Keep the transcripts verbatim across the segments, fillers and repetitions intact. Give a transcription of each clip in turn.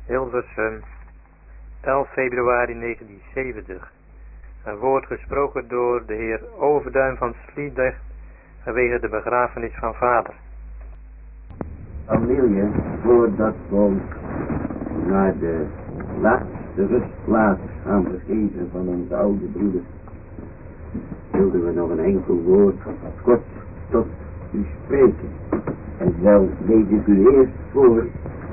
Hilversum, elf februari negentienzeventig. Een woord gesproken door de heer Overduin van Sliedrecht vanwege de begrafenis van vader. Familie, voordat we ons naar de laatste rustplaats gaan begeven van onze oude broeder, wilden we nog een enkel woord kort tot u spreken. En zelf lees ik u eerst voor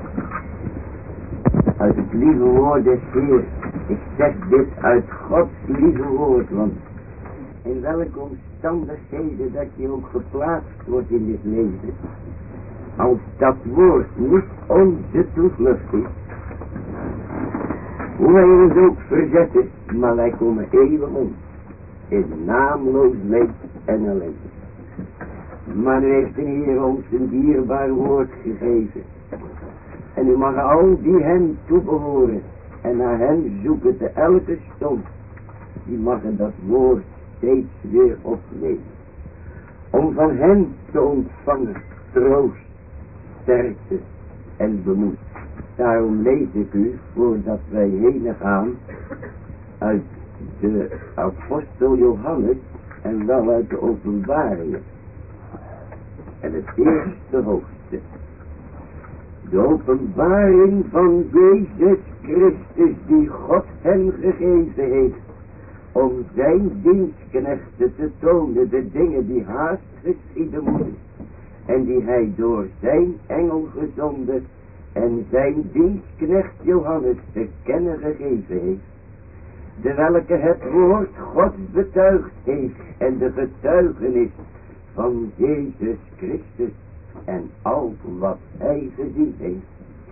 uit het lieve woord des Heer. Ik zeg dit uit Gods lieve woord, want in welke omstandigheden dat je ook geplaatst wordt in dit leven, als dat woord niet onze toevlucht is, hoe wij ons ook verzetten, maar wij komen eeuwig om in naamloos leed en ellende. Maar nu heeft de Heer ons een dierbaar woord gegeven. En u mag al die hem toebehoren en naar hem zoeken te elke stond, die mag dat woord steeds weer opnemen. Om van hem te ontvangen troost, sterkte en bemoed. Daarom lees ik u, voordat wij heen gaan, uit de apostel Johannes en wel uit de openbaringen. En het eerste hoofdstuk. De openbaring van Jezus Christus die God hem gegeven heeft om zijn dienstknechten te tonen de dingen die haast geschieden moeten en die hij door zijn engel gezonden en zijn dienstknecht Johannes te kennen gegeven heeft, de welke het woord Gods betuigd heeft en de getuigenis van Jezus Christus en al wat hij gezien heeft.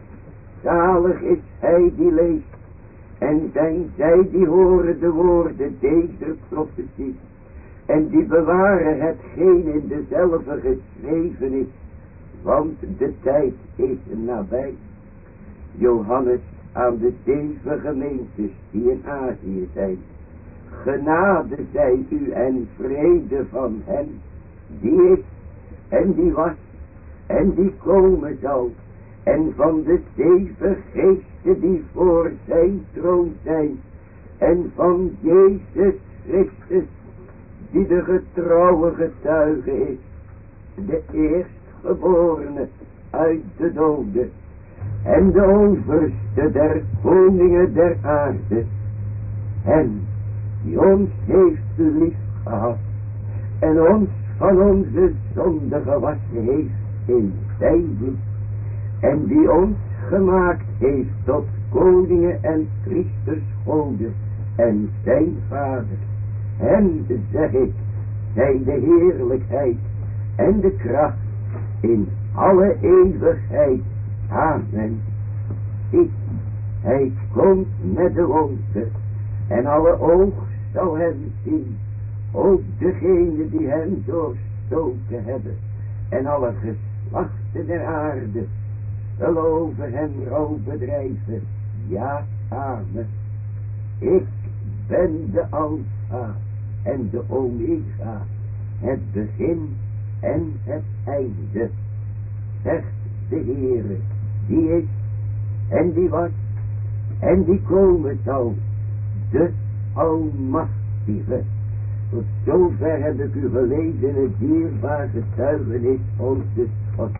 Zalig is hij die leest en zijn zij die horen de woorden deze profetie en die bewaren hetgeen in dezelfde geschreven is, want de tijd is nabij. Johannes aan de zeven gemeentes die in Azië zijn. Genade zij u en vrede van hem die is en die was en die komen zal, en van de zeven geesten die voor zijn troon zijn, en van Jezus Christus die de getrouwe getuige is, de eerstgeborene uit de doden, en de overste der koningen der aarde, en die ons heeft lief gehad, en ons van onze zonde gewassen heeft in zijn bloed, en die ons gemaakt heeft tot koningen en priesters goden en zijn vader. Hem, zeg ik, zij de heerlijkheid en de kracht in alle eeuwigheid. Amen. Zie, hij komt met de wolken en alle oog zal hem zien, ook degene die hem doorstoken hebben, en alle geslachten der aarde zullen over hem rouw bedrijven. Ja, amen. Ik ben de Alpha en de Omega, het begin en het einde, zegt de Heere, die is en die was en die komen zal, de Almachtige. Tot zover heb ik u gelezen het dierbaar getuigenis onze God.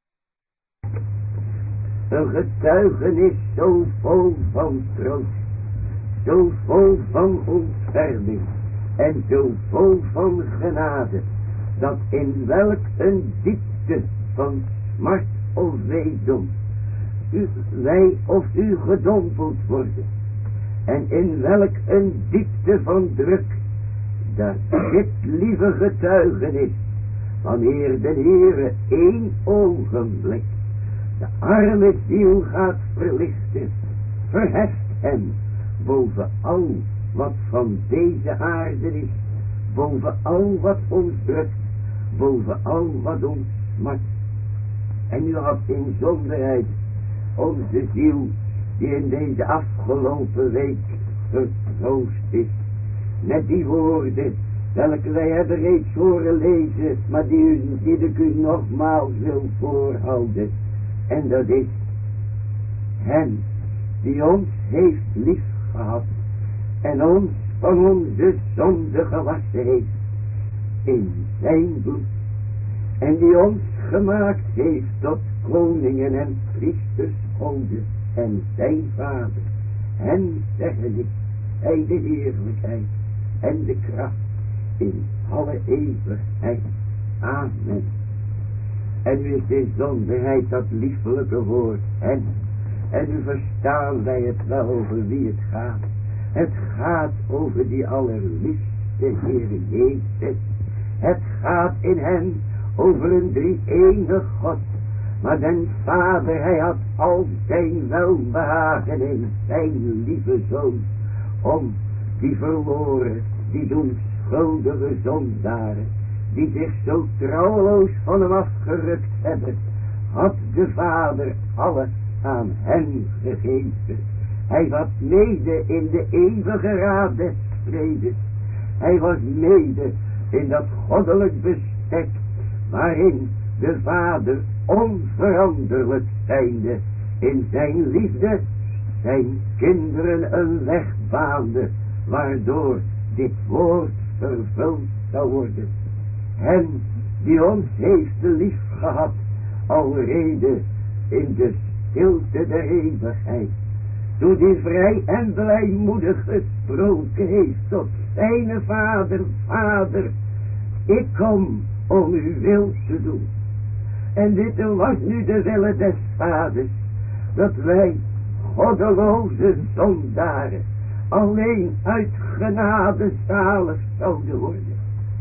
Een getuigenis zo vol van troost, zo vol van ontferming en zo vol van genade, dat in welk een diepte van smart of weedom u, wij of u gedompeld worden, en in welk een diepte van druk, dat dit lieve getuigenis, wanneer de Heere één ogenblik de arme ziel gaat verlichten, verheft hem boven al wat van deze aarde is, boven al wat ons drukt, boven al wat ons smart. En u had in zonderheid onze ziel, die in deze afgelopen week vertroost is, met die woorden, welke wij hebben reeds horen lezen, maar die, u, die ik u nogmaals wil voorhouden. En dat is, hem die ons heeft lief gehad en ons van onze zonde gewassen heeft in zijn bloed, en die ons gemaakt heeft tot koningen en priesters goden en zijn vader. En zeggen ik, hij de heerlijkheid en de kracht in alle eeuwigheid. Amen. En nu is de zonderheid dat liefelijke woord en, en nu verstaan wij het wel over wie het gaat. Het gaat over die allerliefste Heer Jezus. Het gaat in hem over een drie-enig God. Maar den Vader, hij had al zijn welbehagen in zijn lieve Zoon, om die verloren, die doen schuldige zondaren, die zich zo trouweloos van hem afgerukt hebben, had de Vader alle aan hem gegeven. Hij was mede in de eeuwige raad des vredes. Hij was mede in dat goddelijk bestek, waarin de Vader onveranderlijk zijnde in zijn liefde zijn kinderen een weg baande, waardoor dit woord vervuld zou worden. Hem die ons heeft lief gehad, alrede in de stilte der eeuwigheid, toen die vrij en blijmoedig gesproken heeft tot zijn Vader, Vader, ik kom om uw wil te doen. En dit was nu de wille des Vaders, dat wij goddeloze zondaren alleen uit genade zalig zouden worden.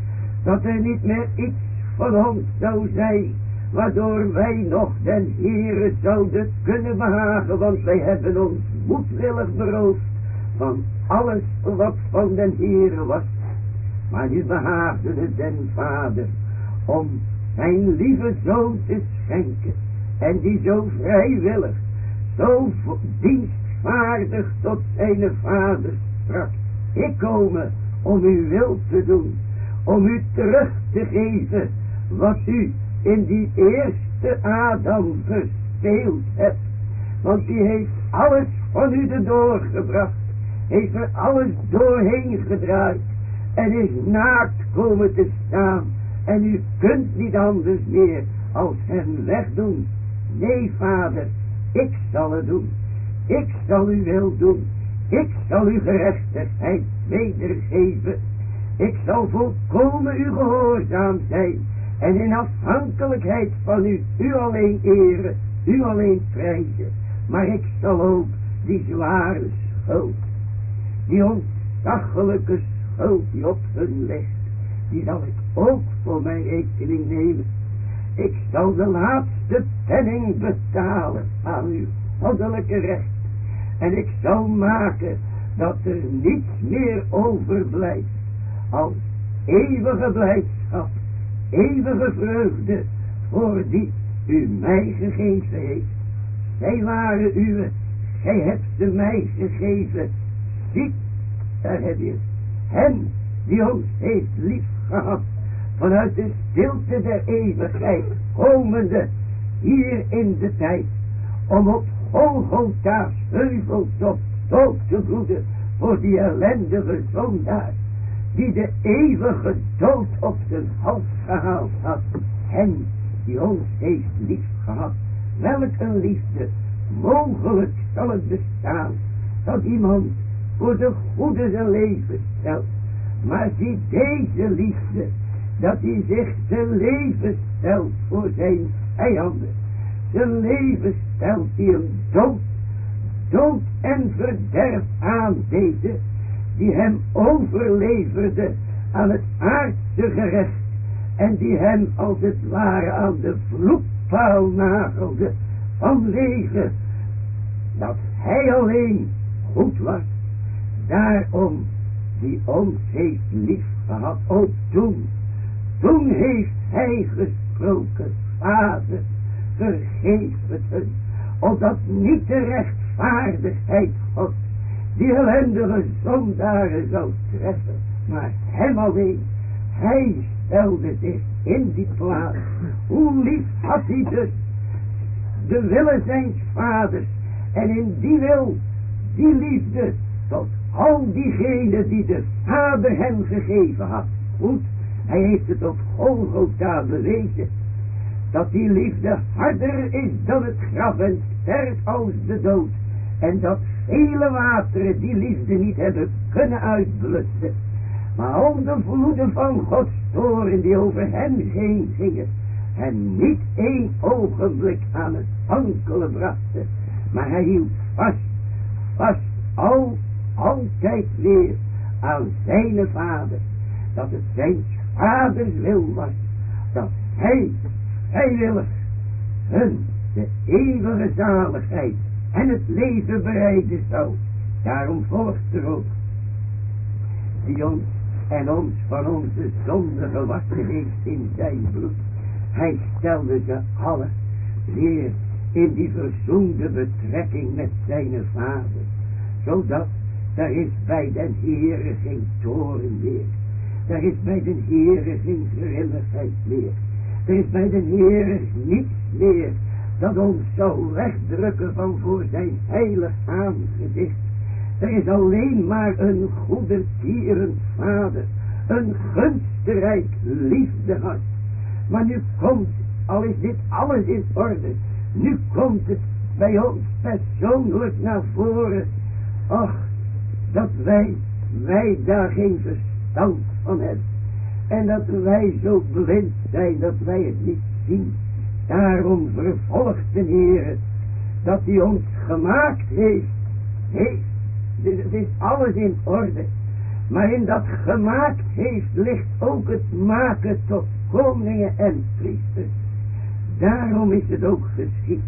Dat er niet meer iets van ons zou zijn, waardoor wij nog den Heere zouden kunnen behagen, want wij hebben ons moedwillig beroofd van alles wat van den Heere was. Maar nu behaagde het den Vader om zijn lieve Zoon te schenken, en die zo vrijwillig, zo dienstvaardig tot zijn Vader sprak: ik komme om uw wil te doen, om u terug te geven wat u in die eerste Adam verspeeld hebt. Want die heeft alles van u erdoor gebracht, heeft er alles doorheen gedraaid en is naakt komen te staan. En u kunt niet anders meer als hem wegdoen. Nee, Vader, ik zal het doen. Ik zal uw wil doen. Ik zal uw gerechtigheid wedergeven. Ik zal volkomen u gehoorzaam zijn. En in afhankelijkheid van u, u alleen eren, u alleen prijzen. Maar ik zal ook die zware schuld, die ontzaglijke schuld die op hun ligt, die zal ik ook voor mijn rekening nemen. Ik zal de laatste penning betalen aan uw goddelijke recht. En ik zal maken dat er niets meer overblijft als eeuwige blijdschap, eeuwige vreugde voor die u mij gegeven heeft. Zij waren uwe, gij hebt ze mij gegeven. Ziet, daar heb je hem die ons heeft lief gehad, vanuit de stilte der eeuwigheid komende hier in de tijd, om op Golgotha's heuveltop dood te vloeden voor die ellendige zondaar, die de eeuwige dood op zijn hals gehaald had. Hem die ons heeft lief gehad. Welk een liefde, mogelijk zal het bestaan, dat iemand voor de goede zijn leven stelt. Maar zie deze liefde, dat hij zich zijn leven stelt voor zijn vijanden. Zijn leven stelt die hem dood, dood en verderf aandeden, die hem overleverde aan het aardse gerecht, en die hem als het ware aan de vloekpaal nagelde, vanwege dat hij alleen goed was. Daarom die ons heeft lief gehad, ook toen, toen heeft hij gesproken: Vader, vergeef het hun, opdat niet de rechtvaardigheid God die ellendige zondaren zou treffen, maar hem alleen. Hij stelde zich in die plaats. Hoe lief had hij dus de willen zijn vaders, en in die wil die liefde tot al diegenen die de Vader hem gegeven had. Goed, hij heeft het op Golgotha bewezen. Dat die liefde harder is dan het graf en sterk als de dood. En dat vele wateren die liefde niet hebben kunnen uitblussen. Maar al de vloeden van Gods toorn die over hem heen gingen. Hem niet één ogenblik aan het wankelen brachten. Maar hij hield vast, vast al, altijd weer aan zijn Vader. Dat het zijn Vaders wil was. Dat hij vrijwillig hun de eeuwige zaligheid en het leven bereiden zou. Daarom volgt er ook die ons en ons van onze zonde gewassen heeft in zijn bloed. Hij stelde ze alle weer in die verzoende betrekking met zijn Vader, zodat er is bij den Heere geen toorn meer. Er is bij den Heere geen grilligheid meer. Er is bij den Heere niets meer dat ons zou wegdrukken van voor zijn heilig aangezicht. Er is alleen maar een goedertierend Vader, een gunstrijk liefdehart. Maar nu komt, al is dit alles in orde, nu komt het bij ons persoonlijk naar voren. Ach, dat wij, wij daar geen verstand van hebben. En dat wij zo blind zijn dat wij het niet zien. Daarom vervolgt de Heer dat hij ons gemaakt heeft. Heeft. Dus het is alles in orde. Maar in dat gemaakt heeft ligt ook het maken tot koningen en priesters. Daarom is het ook geschied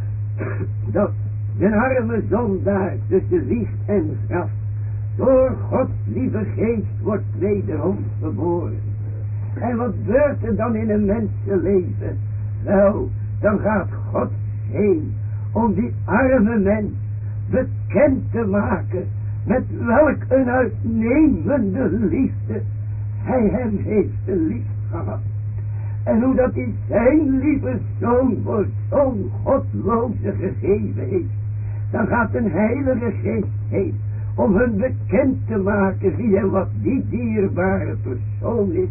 dat de arme zondaar tussen wieg en graf door Gods lieve geest wordt wederom geboren. En wat gebeurt er dan in een mensenleven? Wel, dan gaat God heen om die arme mens bekend te maken met welk een uitnemende liefde hij hem heeft lief gehad. En hoe dat hij zijn lieve zoon voor zo'n godloze gegeven heeft. Dan gaat een heilige geest heen om hun bekend te maken wie en wat die dierbare persoon is.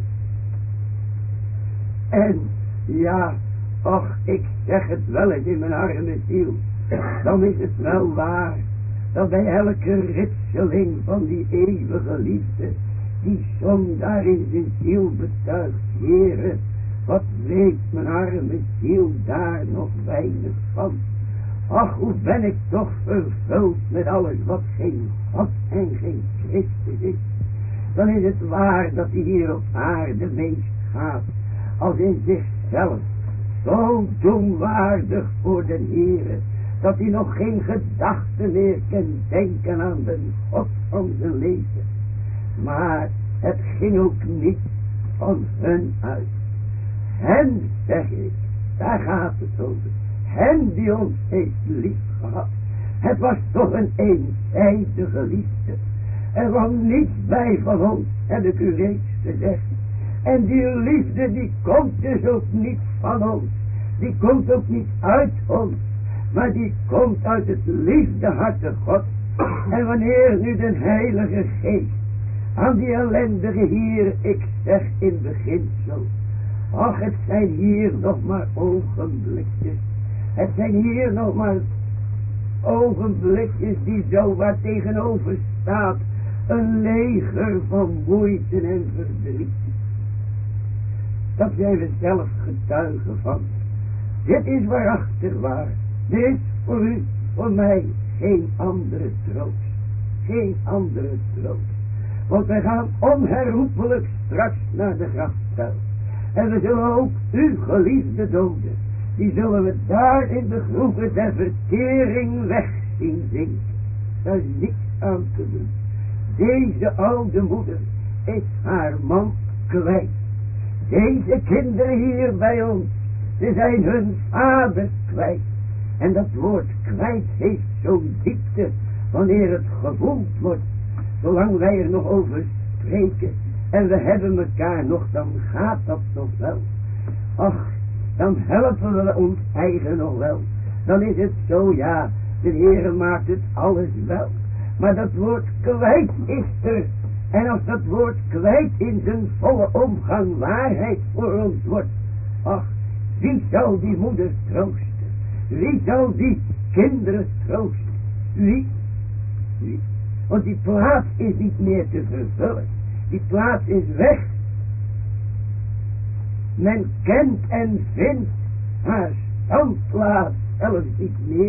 En ja, och, ik zeg het wel eens in mijn arme ziel, dan is het wel waar dat bij elke ritseling van die eeuwige liefde die zondaar in zijn ziel betuigt, Heere, wat weet mijn arme ziel daar nog weinig van. Ach, hoe ben ik toch vervuld met alles wat geen God en geen Christus is. Dan is het waar dat hij hier op aarde meest gaat als in zichzelf zo doemwaardig voor de Heere, dat hij nog geen gedachte meer kan denken aan de God van zijn leven. Maar het ging ook niet van hun uit. Hen, zeg ik, daar gaat het over. Hen die ons heeft lief gehad. Het was toch een eenzijdige liefde. Er kwam niets bij van ons, heb ik u reeds gezegd. En die liefde die komt dus ook niet van ons. Die komt ook niet uit ons. Maar die komt uit het liefdeharte God. En wanneer nu de Heilige Geest aan die ellendige Heer, ik zeg in beginsel, ach, het zijn hier nog maar ogenblikjes. Het zijn hier nog maar ogenblikjes die zo waar tegenover staat een leger van moeite en verdriet. Dat zijn we zelf getuigen van. Dit is waarachtig waar. Dit is voor u, voor mij, geen andere troost. Geen andere troost. Want wij gaan onherroepelijk straks naar de grafkuil. En we zullen ook uw geliefde doden, die zullen we daar in de groeven der vertering weg zien zinken. Daar is niks aan te doen. Deze oude moeder is haar man kwijt. Deze kinderen hier bij ons, ze zijn hun vader kwijt. En dat woord kwijt heeft zo'n diepte wanneer het gevoeld wordt. Zolang wij er nog over spreken en we hebben elkaar nog, dan gaat dat nog wel. Ach, dan helpen we ons eigen nog wel. Dan is het zo, ja, de Heere maakt het alles wel. Maar dat woord kwijt is er. En als dat woord kwijt in zijn volle omgang waarheid voor ons wordt. Ach, wie zal die moeder troosten? Wie zal die kinderen troosten? Wie? Wie? Want die plaats is niet meer te vervullen. Die plaats is weg. Men kent en vindt haar standplaats zelfs niet meer.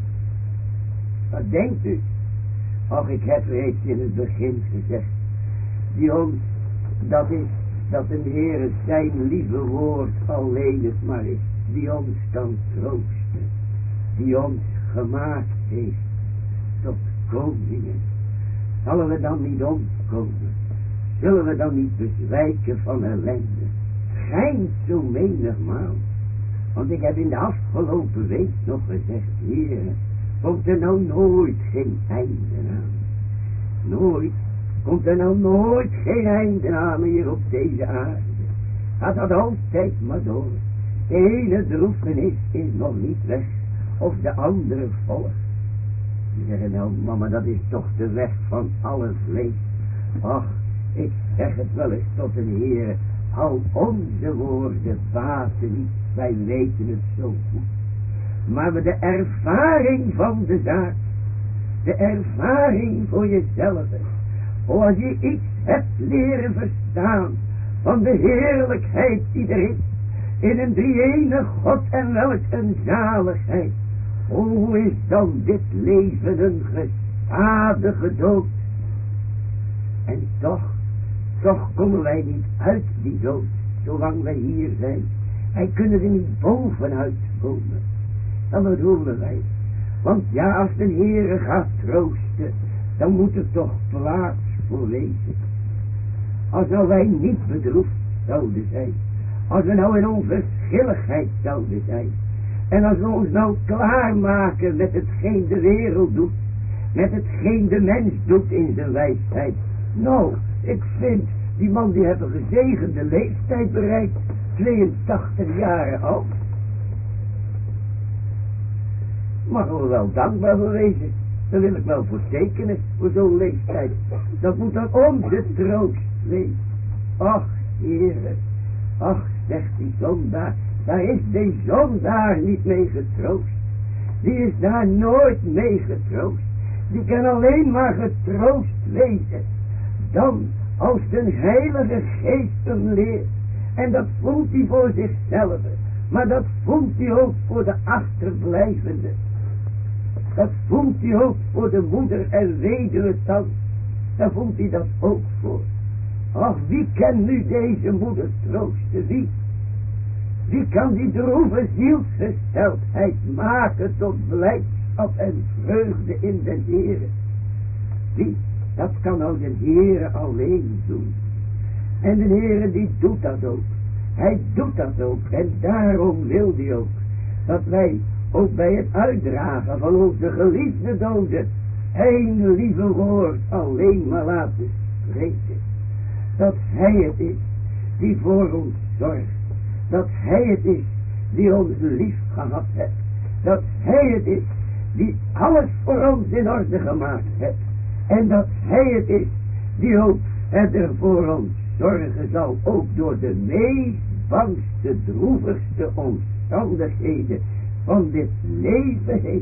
Wat denkt u? Och, ik heb reeds in het begin gezegd. Die ons, dat is, dat de Heere zijn lieve woord alleen het maar is. Die ons kan troosten. Die ons gemaakt heeft tot koningen. Zullen we dan niet omkomen? Zullen we dan niet bezwijken van ellende? Schijnt zo menigmaal. Want ik heb in de afgelopen week nog gezegd, Heere, komt er nou nooit geen einde aan? Nooit. Komt er nou nooit geen einde aan hier op deze aarde? Gaat dat altijd maar door. De ene droefenis is nog niet weg. Of de andere volgt. Die zeggen nou, mama, dat is toch de weg van alle vlees. Ach, ik zeg het wel eens tot een Heere. Hou onze woorden baten niet. Wij weten het zo goed. Maar we de ervaring van de zaak. De ervaring voor jezelf. O, als je iets hebt leren verstaan. Van de heerlijkheid die er is. In een drie-ene God en welk een zaligheid. O, hoe is dan dit leven een gestadige dood. En toch, toch komen wij niet uit die dood. Zolang wij hier zijn. Wij kunnen er niet bovenuit komen. Dan bedoelen wij. Want ja, als de Heere gaat troosten. Dan moet er toch plaats voor wezen. Als nou wij niet bedroefd zouden zijn. Als we nou in onverschilligheid zouden zijn. En als we ons nou klaarmaken met hetgeen de wereld doet. Met hetgeen de mens doet in zijn wijsheid. Nou, ik vind, die man die heeft een gezegende leeftijd bereikt. tweeëntachtig jaren oud. Mag er wel dankbaar voor wezen. Daar wil ik wel voor tekenen, voor zo'n leeftijd. Dat moet dan onze troost wezen. Ach, Heere. Ach, zegt die zondaar. Daar is die zondaar niet mee getroost. Die is daar nooit mee getroost. Die kan alleen maar getroost wezen. Dan als de Heilige Geest hem leert. En dat voelt hij voor zichzelf. Maar dat voelt hij ook voor de achterblijvenden. Dat voelt hij ook voor de moeder en weduwe tante. Daar voelt hij dat ook voor. Ach, wie kan nu deze moeder troosten? Wie? Wie kan die droeve zielsgesteldheid maken tot blijdschap en vreugde in de Heere? Wie? Dat kan nou de Heere alleen doen. En de Heere die doet dat ook. Hij doet dat ook. En daarom wil hij ook dat wij ook bij het uitdragen van onze geliefde doden één lieve woord alleen maar laten spreken. Dat hij het is die voor ons zorgt. Dat hij het is die ons lief gehad heeft. Dat hij het is die alles voor ons in orde gemaakt heeft. En dat hij het is die ook er voor ons zorgen zal, ook door de meest bangste, droevigste omstandigheden van dit leven heen.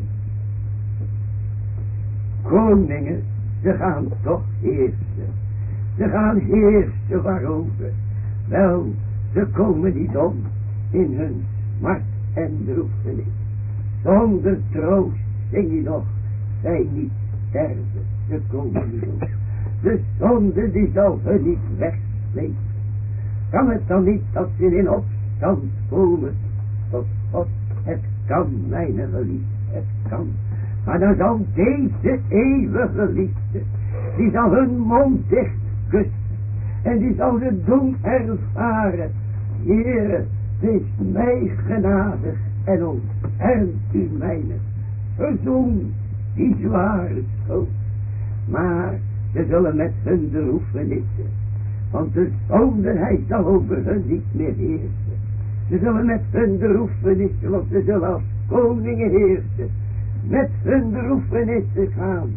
Koningen, ze gaan toch heersen. Ze gaan heersen waarover? Wel, ze komen niet om in hun smart en droefenis. Zonder troost zing je nog, zij niet sterven, ze komen niet om. De zonde die zal hun niet wegslepen. Kan het dan niet dat ze in opstand komen tot God? Het kan, mijn geliefde, het kan. Maar dan zal deze eeuwige liefde, die zal hun mond dicht kussen. En die zal ze doen ervaren. Heere, wees mij genadig en ontfermt u mijne. Verzoen die zware schuld. Maar ze zullen met hun droefenissen. Want de zonde, hij zal over hun niet meer heersen. Ze zullen met hun droefenissen, want ze zullen als koningen heersen. Met hun droefenissen gaan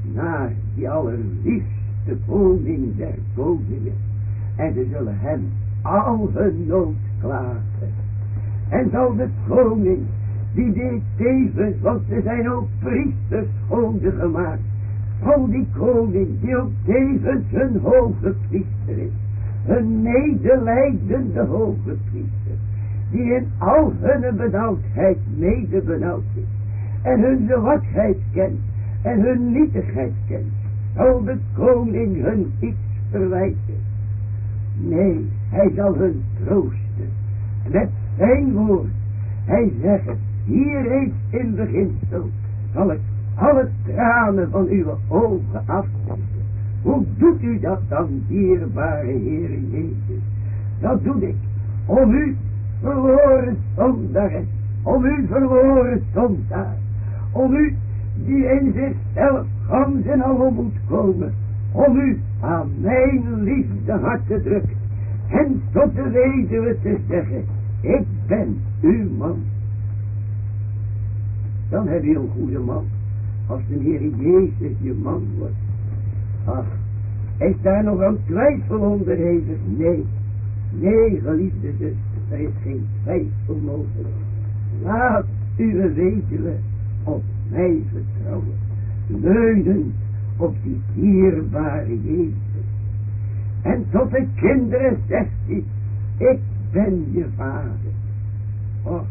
naar die allerliefste koning der koningen. En ze zullen hem al hun nood klagen. En zal de koning, die deed tevens, want ze zijn ook priesters schone gemaakt. Zal die koning, die ook tevens hun hoge priester is. Hun medelijdende hoge priester. Die in al hun benauwdheid mede benauwd is. En hun zwakheid kent. En hun nietigheid kent. Zal de koning hun iets verwijten? Nee, hij zal hun troosten. Met zijn woord. Hij zegt, hier reeds in beginsel zal ik alle tranen van uw ogen afnemen. Hoe doet u dat dan, dierbare Heere Jezus? Dat doe ik om u verloren zondaar, om u verloren zondaar, om u die in zichzelf gans en al moet komen, om u aan mijn liefde hart te drukken en tot de weduwe te zeggen, ik ben uw man. Dan heb je een goede man, als de Heer Jezus je man wordt. Ach, is daar nog een twijfel onder hevig? Nee, nee, geliefde zuster, er is geen twijfel mogelijk. Laat uw weduwe op mij vertrouwen, leunen op die dierbare Jezus. En tot de kinderen zegt hij, ik ben je vader. Och,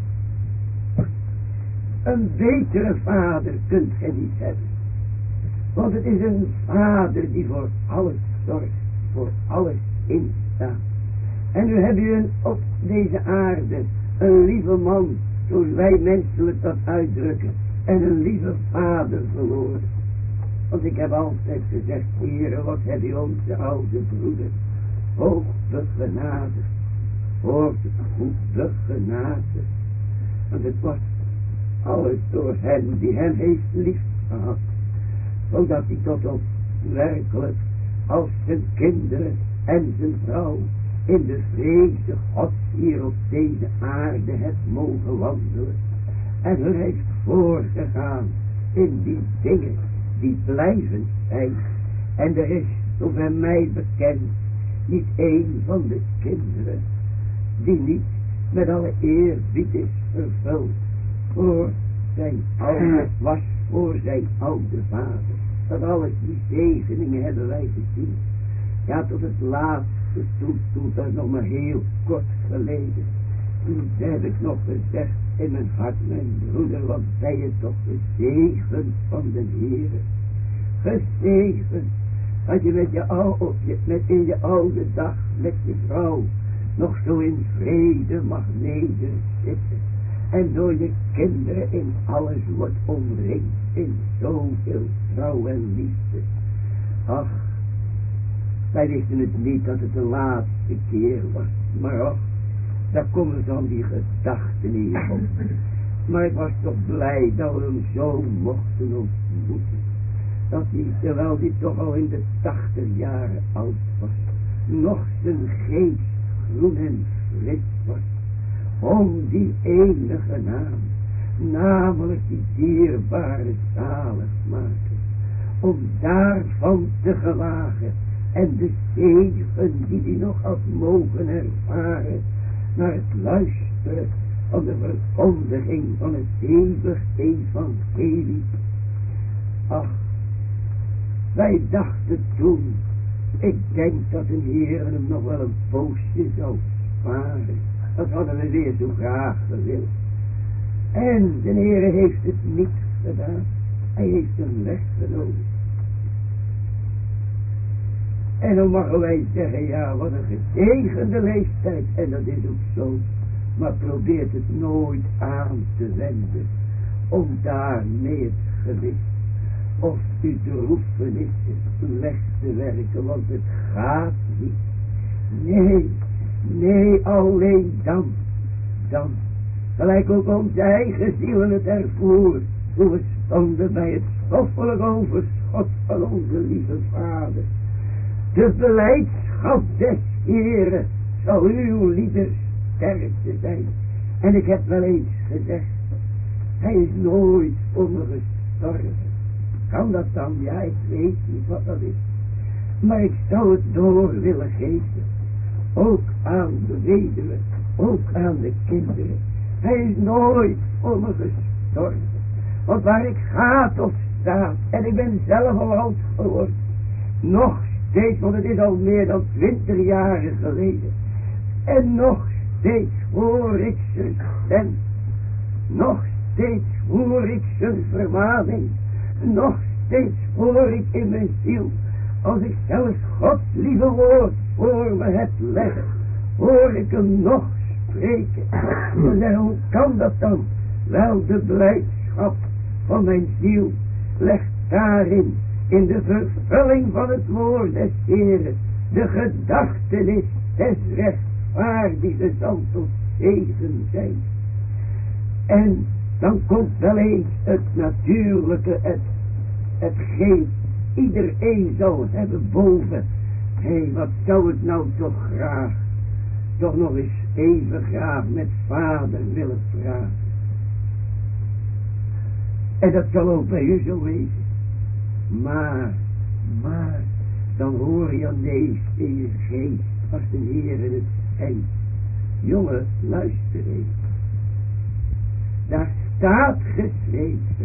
een betere vader kunt gij niet hebben. Want het is een vader die voor alles zorgt, voor alles instaat. En nu hebben u op deze aarde een lieve man, zoals wij menselijk dat uitdrukken, en een lieve vader verloren. Want ik heb altijd gezegd, Heere, wat heb u onze oude broeder hoog begenadigd, hoog goed begenadigd. Want het was alles door hem die hem heeft lief gehad, zodat hij tot op werkelijk als zijn kinderen en zijn vrouw in de vrede God hier op deze aarde heeft mogen wandelen. En er heeft voorgegaan in die dingen die blijven zijn. En er is, zover mij bekend, niet één van de kinderen die niet met alle eerbied is vervuld voor zijn oude, was voor zijn oude vader. Dat alles die zegeningen hebben wij gezien. Ja, tot het laatste toe, toe, dat is nog maar heel kort geleden. Toen heb ik nog gezegd in mijn hart, mijn broeder, wat ben je toch gezegend van de Heere. Gezegend, dat je met, je oude, met in je oude dag met je vrouw nog zo in vrede mag nederzitten. En door je kinderen in alles wordt omringd in zoveel trouw en liefde. Ach, wij wisten het niet dat het de laatste keer was. Maar ach, daar komen dan die gedachten in je op. Maar ik was toch blij dat we hem zo mochten ontmoeten. Dat hij, terwijl hij toch al in de tachtig jaren oud was, nog zijn geest groen en fris was. Om die enige naam, namelijk die dierbare zaligmaker, om daarvan te gewagen en de zegen die hij nog had mogen ervaren, naar het luisteren van de verkondiging van het eeuwig evangelie. Ach, wij dachten toen, ik denk dat de Heer hem nog wel een poosje zou sparen. Dat hadden we weer zo graag gewild. En de Heer heeft het niet gedaan. Hij heeft hem weggenomen. En dan mogen wij zeggen, ja, wat een gezegende leeftijd. En dat is ook zo. Maar probeert het nooit aan te wenden. Om daarmee het gewicht of uw droefenissen weg te werken. Want het gaat niet. Nee, nee, alleen dan. Dan. Gelijk ook onze eigen zielen het ervoer. Hoe we stonden bij het stoffelijk overschot van onze lieve Vader. De beleidschap des Heeren zal uw lieve sterkte zijn. En ik heb wel eens gezegd, hij is nooit voor me gestorven. kan dat dan? Ja, ik weet niet wat dat is. Maar ik zou het door willen geven. Ook aan de weduwe, ook aan de kinderen. Hij is nooit voor me gestorven. Want waar ik ga tot staat, en ik ben zelf al oud geworden, nog steeds, want het is al meer dan twintig jaren geleden, en nog steeds hoor ik zijn stem, nog steeds hoor ik zijn vermaning, nog steeds hoor ik in mijn ziel, als ik zelfs Gods lieve woord voor me heb leggen, hoor ik hem nog spreken. En hoe kan dat dan? Wel, de blijdschap van mijn ziel legt daarin, in de vervulling van het woord des Heeren, de gedachtenis des rechtvaardigen zal tot zegen zijn. En dan komt wel eens het natuurlijke, het, hetgeen iedereen zou hebben boven. Hé, hey, wat zou ik nou toch graag, toch nog eens even graag met vader willen praten. En dat zal ook bij u zo wezen. Maar, maar, dan hoor je ineens in je geest, als de Heer het zegt. Jongen, luister eens. Daar staat geschreven.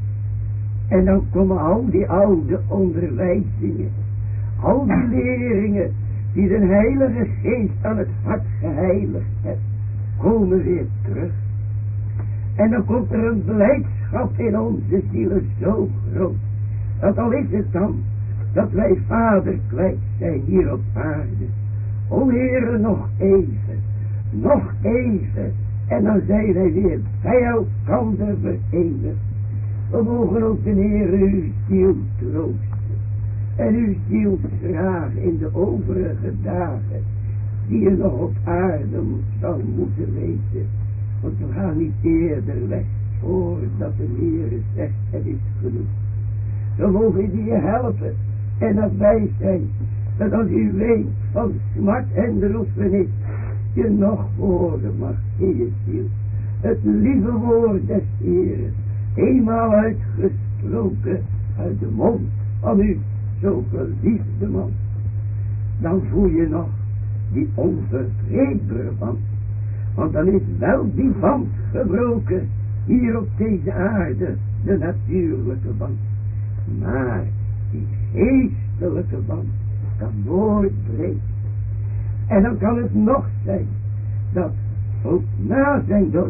En dan komen al die oude onderwijzingen, al die leringen, die de Heilige Geest aan het hart geheiligd heeft, komen weer terug. En dan komt er een blijdschap in onze zielen zo groot, dat al is het dan, dat wij vader kwijt zijn hier op aarde. O Heere, nog even, nog even, en dan zijn wij weer bij elkander verenigd. We mogen ook de Heere uw ziel troosten, en uw ziel dragen in de overige dagen, die je nog op aarde zal moeten weten. Want we gaan niet eerder weg, voordat de Heere zegt, het is genoeg. We mogen die je helpen, en dat wij zijn, dat als u weet van smart en droefenis, je nog horen mag in je ziel. Het lieve woord des Heeren, eenmaal uitgesproken uit de mond van u, zo geliefde man. Dan voel je nog die onverbreekbare band. Want dan is wel die band gebroken, hier op deze aarde, de natuurlijke band. Maar die geestelijke band kan nooit breken. En dan kan het nog zijn, dat ook na zijn dood,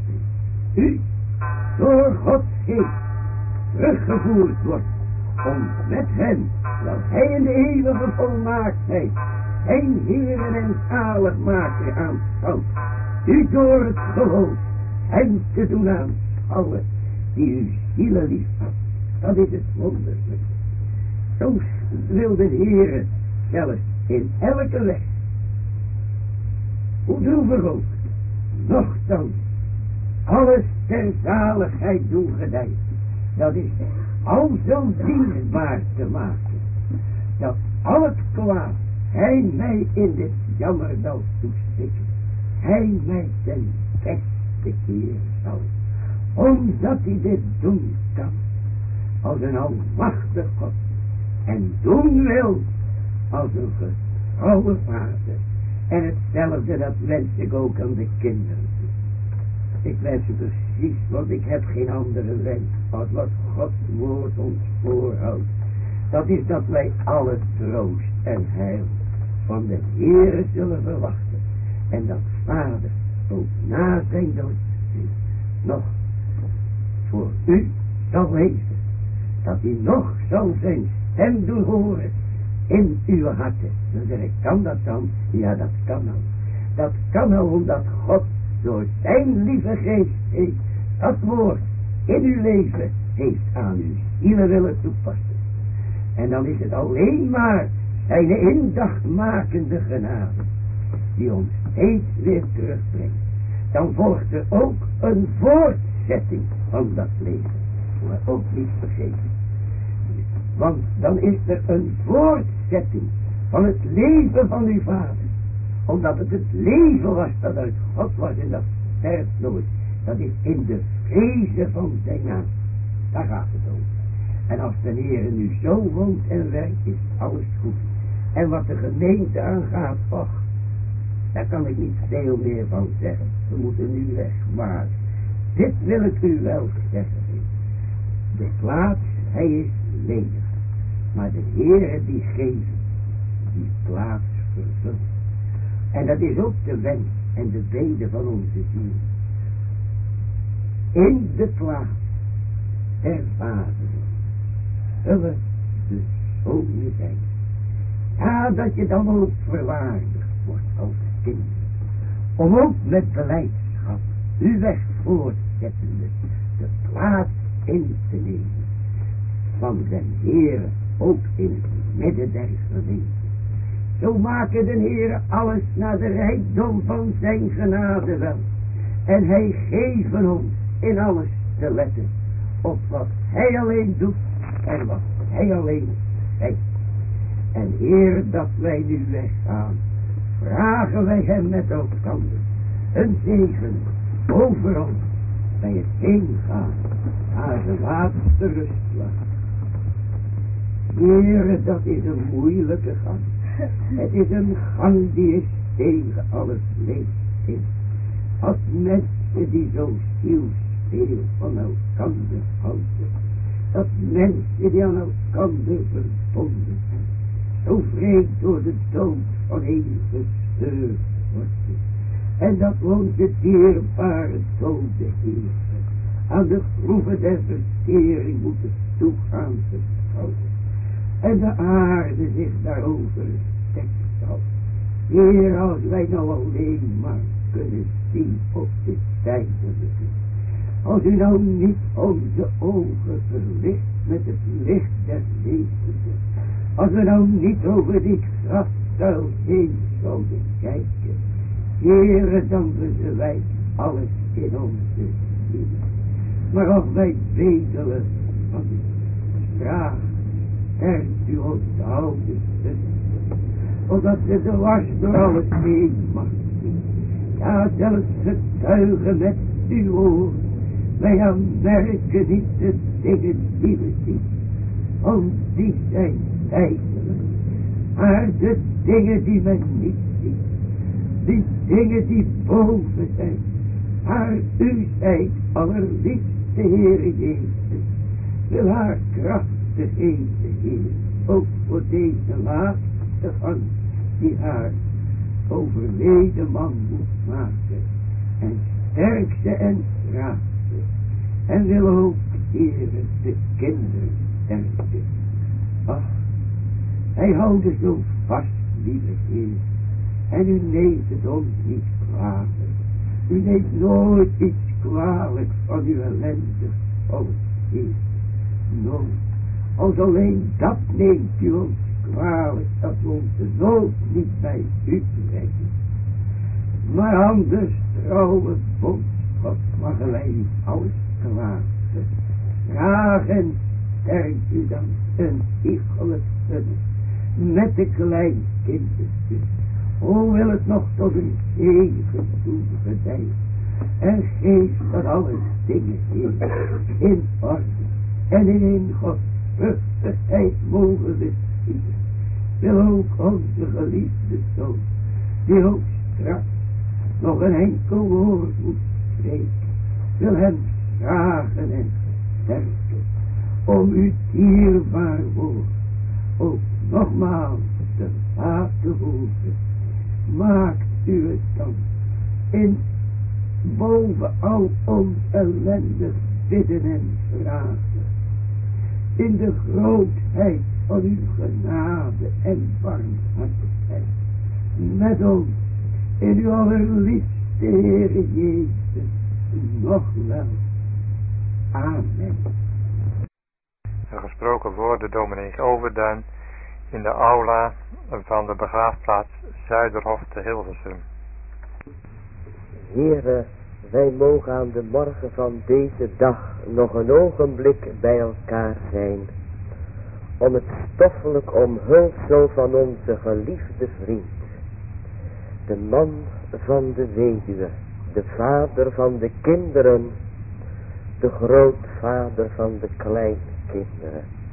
u door Gods geest teruggevoerd wordt, om met hem, dat hij in de eeuwige volmaaktheid, zijn Heer en zaligmaker aanschouwt, u door het geloof hem te doen aanschouwen, die uw zielen lief had. Dat is het wonderlijke. Zo wil de Heer zelfs in elke weg, hoe droevig ook, nochtans alles ter zaligheid doen gedijen. Dat is al zo dienstbaar te maken, dat al het kwaad hij mij in dit jammerdal toestikken, hij mij ten beste keren zal, omdat hij dit doen kan, als een almachtig God, en doen wil, als een getrouwe vader. En hetzelfde, dat wens ik ook aan de kinderen. Ik wens u precies, want ik heb geen andere wens, als wat Gods woord ons voorhoudt. Dat is dat wij alle troost en heil van de Heere zullen verwachten. En dat vader ook na zijn dood nog voor u zal leven. Dat hij nog zal zijn stem doen horen in uw harten. Dan zeg ik, kan dat dan? Ja, dat kan al. Dat kan al omdat God door zijn lieve geest heeft dat woord in uw leven heeft aan uw zielen willen toepassen. En dan is het alleen maar zijn indachtmakende genade die ons steeds weer terugbrengt. Dan volgt er ook een voortzetting van dat leven. Maar ook niet vergeten. Want dan is er een voortzetting van het leven van uw vader. Omdat het het leven was dat uit God was en dat sterft nooit. Dat is in de vrezen van zijn naam. Daar gaat het over. En als de Heer nu zo woont en werkt, is alles goed. En wat de gemeente aangaat, och, daar kan ik niet veel meer van zeggen. We moeten nu weg, maar dit wil ik u wel zeggen. De plaats, hij is ledig. Maar de Heer die geeft die plaats vervult. En dat is ook de wens en de bede van onze ziel. In de plaats der Vader zullen de zonen zijn. Ja, dat je dan ook verwaardigd wordt als kind. Om ook met beleidschap uw weg voortzettende de plaats in te nemen van den Heer ook in het midden der gemeente. Zo maken de Heer alles naar de rijkdom van zijn genade wel. En hij geven ons in alles te letten op wat hij alleen doet en wat hij alleen zegt. En Heer, dat wij nu weggaan, vragen wij hem met elkaar een zegen over ons bij het heengaan naar de laatste rustplaats. Heer, dat is een moeilijke gang. Het is een gang die is tegen alles leeft in. Als mensen die zo zielspeel van elkander houden. Dat mensen die aan elkander verbonden zijn. Zo vreemd door de dood van een gesteurd worden. En dat woont de dierbare dode Heer aan de groeven der vertering moeten toegaan vertrouwen. En de aarde zich daarover dekt zal. Heer, als wij nou alleen maar kunnen zien op de tijdelijke. Als u nou niet onze ogen verlicht met het licht der levende. Als we nou niet over dit grafkuil heen zouden kijken. Heer, dan willen wij alles in onze ziel. Maar als wij bedelen van u, vraag, sterkt u ons te houden, zuster, opdat we de was door alles heen mag zien. Ja, zelfs getuigen met uw oor. Wij aanmerken niet de dingen die we zien, want die zijn tijdelijk. Maar de dingen die men niet ziet, die dingen die boven zijn, maar u zijt allerliefste Heere Jezus, wil haar kracht te geven, Heer, ook voor deze laatste gang die haar overleden man moet maken. En sterk ze en raad ze. En wil ook, Heer, de kinderen sterken. Ach, hij houdt zo vast, lieve Heer. En u neemt het ons niet kwalijk. U neemt nooit iets kwalijk van uw ellendig volk, Heer. Nooit. Als alleen dat neemt u ons kwalijk, dat we onze nood niet bij u brengen. Maar anders, trouwe bondschap, mogen wij u alles kwaad. Graag en sterk u dan een iegelijk gunnen met de kleinkindertjes. O, wil het nog tot een zegen toegedijden. En geef dat alle dingen, Heer, in orde en in Godsvruchtigheid mogen we zien. Wil ook onze geliefde zoon, die ook straks nog een enkel woord moet spreken, wil hem vragen en sterken om uw dierbaar woord ook nogmaals te laten horen. Maakt u het dan in boven al ons ellendig bidden en vragen, in de grootheid van uw genade en barmhartigheid, met ons in uw allerliefste Heere Jezus, nog wel. Amen. Een gesproken woorden dominee Overduin in de aula van de begraafplaats Zuiderhof te Hilversum. Heere, wij mogen aan de morgen van deze dag nog een ogenblik bij elkaar zijn, om het stoffelijk omhulsel van onze geliefde vriend, de man van de weduwe, de vader van de kinderen, de grootvader van de kleinkinderen,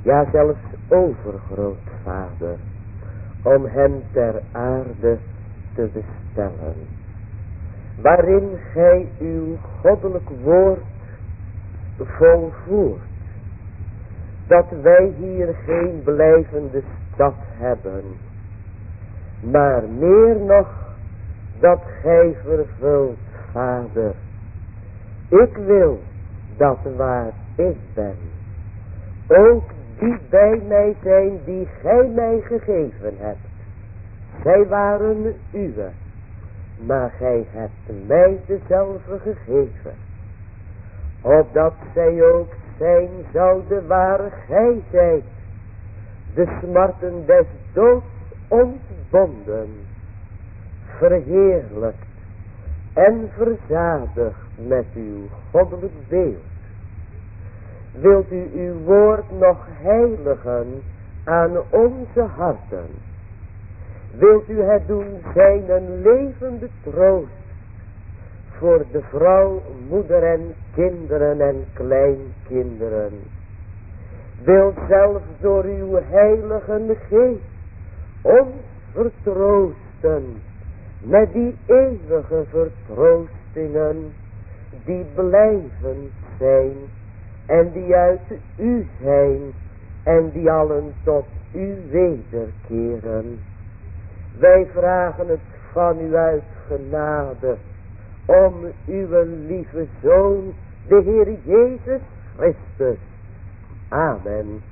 ja zelfs overgrootvader, om hem ter aarde te bestellen, waarin gij uw goddelijk woord volvoert, dat wij hier geen blijvende stad hebben, maar meer nog dat gij vervult, Vader. Ik wil dat waar ik ben, ook die bij mij zijn die gij mij gegeven hebt. Zij waren uwe, maar gij hebt mij dezelfde gegeven, opdat zij ook zijn zouden waar gij zijt, de smarten des doods ontbonden, verheerlijkt en verzadigd met uw goddelijk beeld. Wilt u uw woord nog heiligen aan onze harten? Wilt u het doen zijn een levende troost voor de vrouw, moeder en kinderen en kleinkinderen? Wilt zelfs door uw heilige geest ons vertroosten met die eeuwige vertroostingen die blijvend zijn en die uit u zijn en die allen tot u wederkeren. Wij vragen het van u uit genade om uw lieve Zoon, de Heer Jezus Christus. Amen.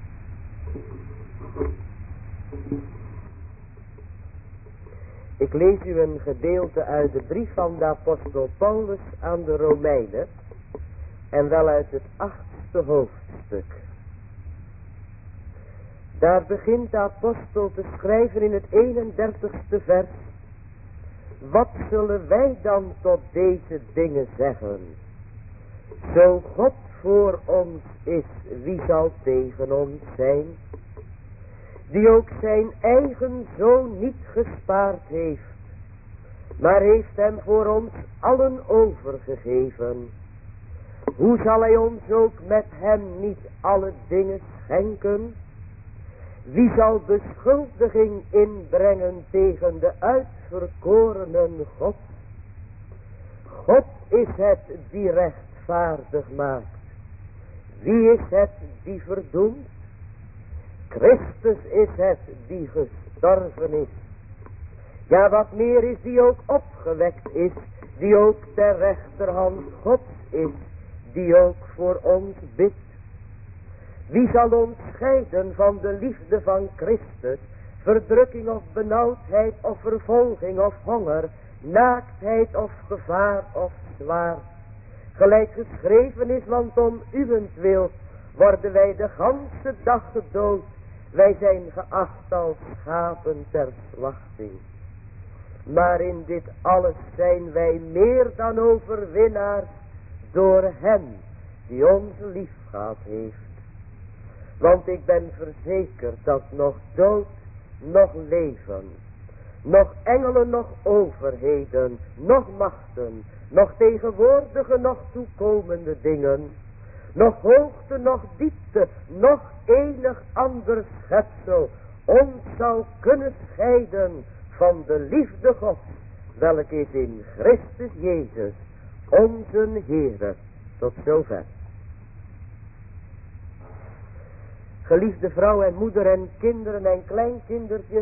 Ik lees u een gedeelte uit de brief van de apostel Paulus aan de Romeinen, en wel uit het achtste hoofdstuk. Daar begint de apostel te schrijven in het eenendertigste vers. Wat zullen wij dan tot deze dingen zeggen? Zo God voor ons is, wie zal tegen ons zijn? Die ook zijn eigen zoon niet gespaard heeft, maar heeft hem voor ons allen overgegeven. Hoe zal hij ons ook met hem niet alle dingen schenken? Wie zal beschuldiging inbrengen tegen de uitverkorenen God? God is het die rechtvaardig maakt. Wie is het die verdoemt? Christus is het die gestorven is. Ja, wat meer is, die ook opgewekt is, die ook ter rechterhand Gods is, die ook voor ons bidt. Wie zal ons scheiden van de liefde van Christus? Verdrukking of benauwdheid of vervolging of honger, naaktheid of gevaar of zwaard. Gelijk geschreven is, want om uwentwil worden wij de ganse dag gedood. Wij zijn geacht als schapen ter slachting. Maar in dit alles zijn wij meer dan overwinnaars door hem die ons liefgehad heeft. Want ik ben verzekerd dat nog dood, nog leven, nog engelen, nog overheden, nog machten, nog tegenwoordige, nog toekomende dingen, nog hoogte, nog diepte, nog enig ander schepsel ons zal kunnen scheiden van de liefde Gods, welke is in Christus Jezus, onze Heere. Tot zover. Geliefde vrouw en moeder en kinderen en kleinkindertjes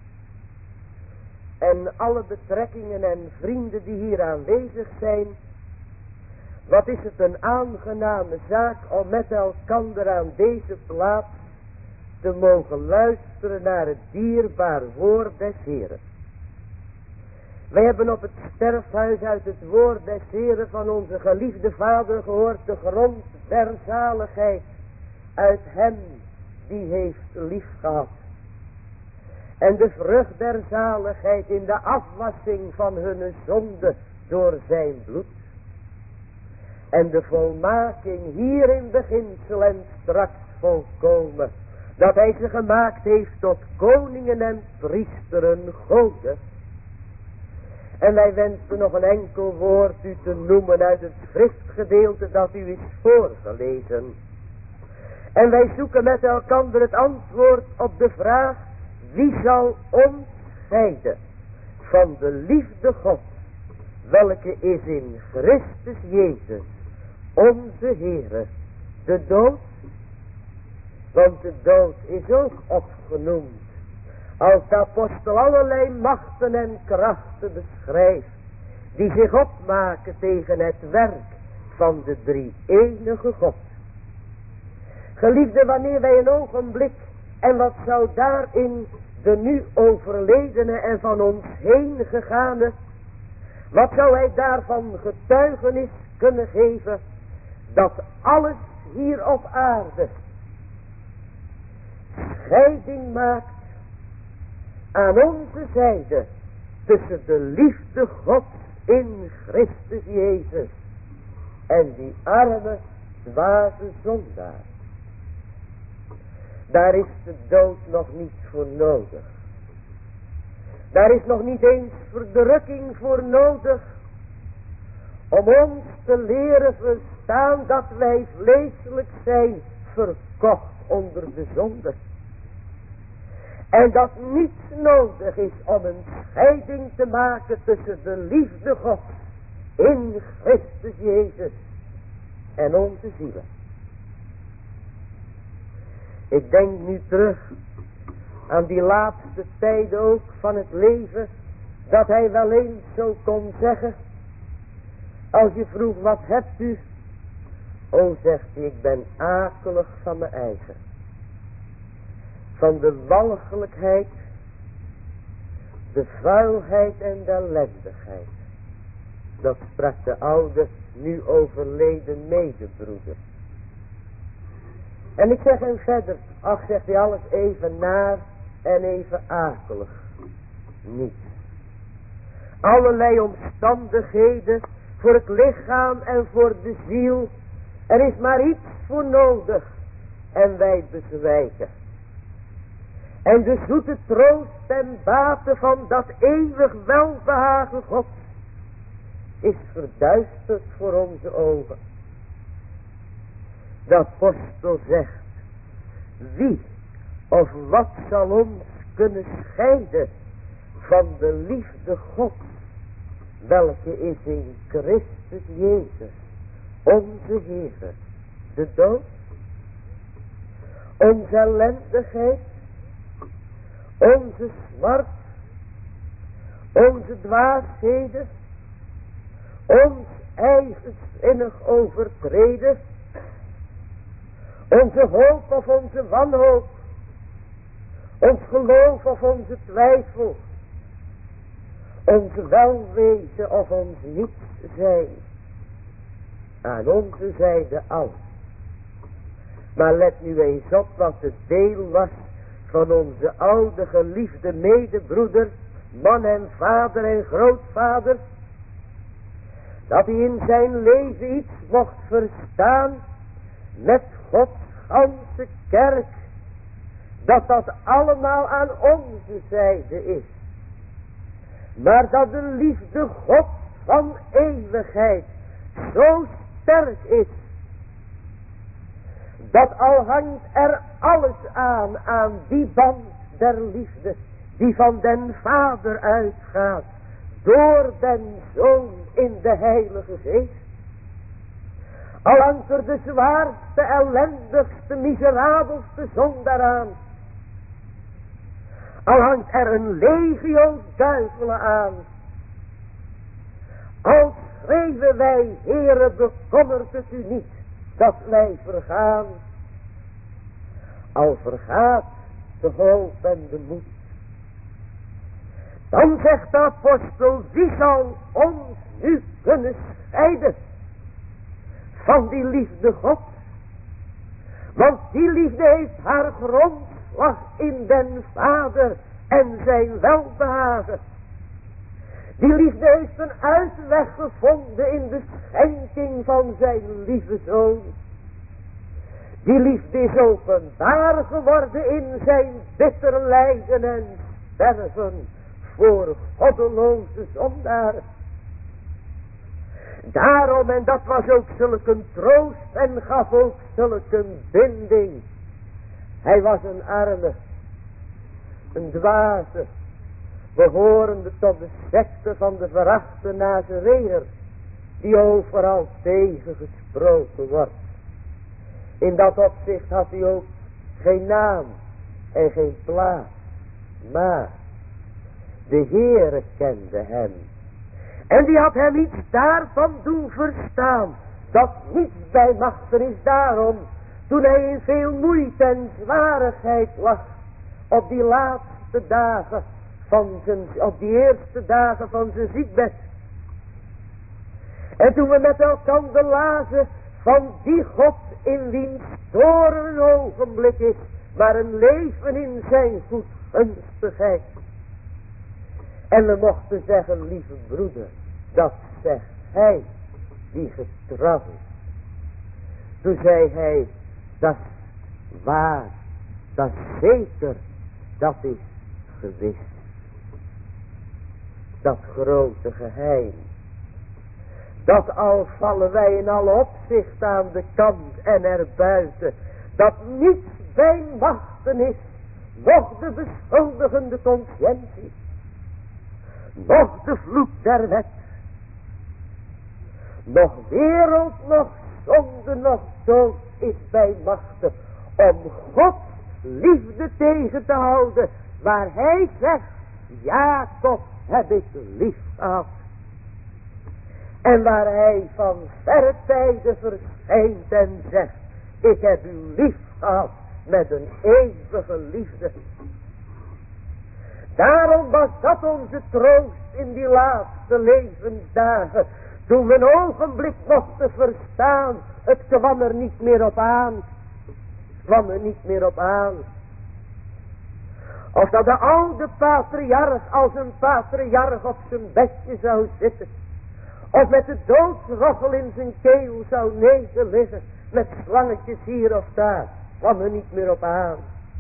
en alle betrekkingen en vrienden die hier aanwezig zijn. Wat is het een aangename zaak om met elkander aan deze plaats te mogen luisteren naar het dierbaar woord des Heeren. Wij hebben op het sterfhuis uit het woord des Heeren van onze geliefde Vader gehoord de grond der zaligheid uit hem die heeft liefgehad. En de vrucht der zaligheid in de afwassing van hun zonde door zijn bloed. En de volmaking hier in beginsel en straks volkomen. Dat hij ze gemaakt heeft tot koningen en priesteren goden. En wij wensen nog een enkel woord u te noemen uit het schriftgedeelte dat u is voorgelezen. En wij zoeken met elkaar het antwoord op de vraag, wie zal ons scheiden van de liefde God, welke is in Christus Jezus, onze Heere, de dood? Want de dood is ook opgenoemd, als de apostel allerlei machten en krachten beschrijft, die zich opmaken tegen het werk van de drie-enige God. Geliefde, wanneer wij een ogenblik, en wat zou daarin de nu overledene en van ons heen gegane, wat zou hij daarvan getuigenis kunnen geven, dat alles hier op aarde scheiding maakt aan onze zijde tussen de liefde Gods in Christus Jezus en die arme, dwaze zondaar. Daar is de dood nog niet voor nodig. Daar is nog niet eens verdrukking voor nodig om ons te leren verstaan dat wij vleeselijk zijn verkocht onder de zonde. En dat niets nodig is om een scheiding te maken tussen de liefde Gods in Christus Jezus en onze zielen. Ik denk nu terug aan die laatste tijden ook van het leven, dat hij wel eens zo kon zeggen, als je vroeg wat hebt u? O, zegt hij, ik ben akelig van mijn eigen. Van de walgelijkheid, de vuilheid en de ellendigheid. Dat sprak de oude, nu overleden medebroeder. En ik zeg hem verder, ach, zegt hij, alles even naar en even akelig. Niet. Allerlei omstandigheden voor het lichaam en voor de ziel. Er is maar iets voor nodig en wij bezwijken. En de zoete troost en bate van dat eeuwig welbehagen God is verduisterd voor onze ogen. De apostel zegt, wie of wat zal ons kunnen scheiden van de liefde God, welke is in Christus Jezus, onze Heer, de dood, onze ellendigheid, onze smart, onze dwaasheden, ons eigenzinnig overtreden, onze hoop of onze wanhoop, ons geloof of onze twijfel, ons welwezen of ons niets zijn. Aan onze zijde alles. Maar let nu eens op wat het deel was van onze oude geliefde medebroeder, man en vader en grootvader, dat hij in zijn leven iets mocht verstaan met Gods ganse kerk, dat dat allemaal aan onze zijde is, maar dat de liefde God van eeuwigheid zo sterk is, dat al hangt er alles aan, aan die band der liefde, die van den Vader uitgaat, door den Zoon in de Heilige Geest. Al hangt er de zwaarste, ellendigste, miserabelste zondaar aan. Al hangt er een legio duivelen aan. Al schreven wij, Heere, bekommert het u niet dat wij vergaan. Al vergaat de hoop en de moed. Dan zegt de apostel, wie zal ons nu kunnen scheiden van die liefde God? Want die liefde heeft haar grondslag in den Vader en zijn welbehagen. Die liefde heeft een uitweg gevonden in de schenking van zijn lieve Zoon. Die liefde is openbaar geworden in zijn bitter lijden en sterven voor goddeloze zondaren. Daarom, en dat was ook zulke troost en gaf ook zulke binding. Hij was een arme, een dwaze, behorende tot de secte van de verachte Nazareër, die overal tegen gesproken wordt. In dat opzicht had hij ook geen naam en geen plaats, maar de Heere kende hem. En die had hem iets daarvan doen verstaan, dat niets bij machten is. Daarom, toen hij in veel moeite en zwarigheid lag, op die laatste dagen van zijn, op die eerste dagen van zijn ziekbed. En toen we met elkaar lazen van die God in wiens toren een ogenblik is, maar een leven in zijn goedgunstigheid. En we mochten zeggen, lieve broeder, dat zegt hij die getrouw is. Toen zei hij, dat is waar, dat is zeker, dat is gewis. Dat grote geheim, dat al vallen wij in alle opzicht aan de kant en erbuiten, dat niets bij machten is, nog de beschuldigende conscientie, nog de vloek der wet, nog wereld, nog zonde, nog dood is bij machten, om Gods liefde tegen te houden, waar hij zegt, Jacob heb ik lief gehad. En waar hij van verre tijden verschijnt en zegt, ik heb u lief gehad met een eeuwige liefde. Daarom was dat onze troost in die laatste levensdagen, toen we een ogenblik mochten verstaan, het kwam er niet meer op aan. Het kwam er niet meer op aan. Of dat de oude patriarch als een patriarch op zijn bedje zou zitten, of met de doodsroffel in zijn keel zou nederliggen, met slangetjes hier of daar, kwam er niet meer op aan.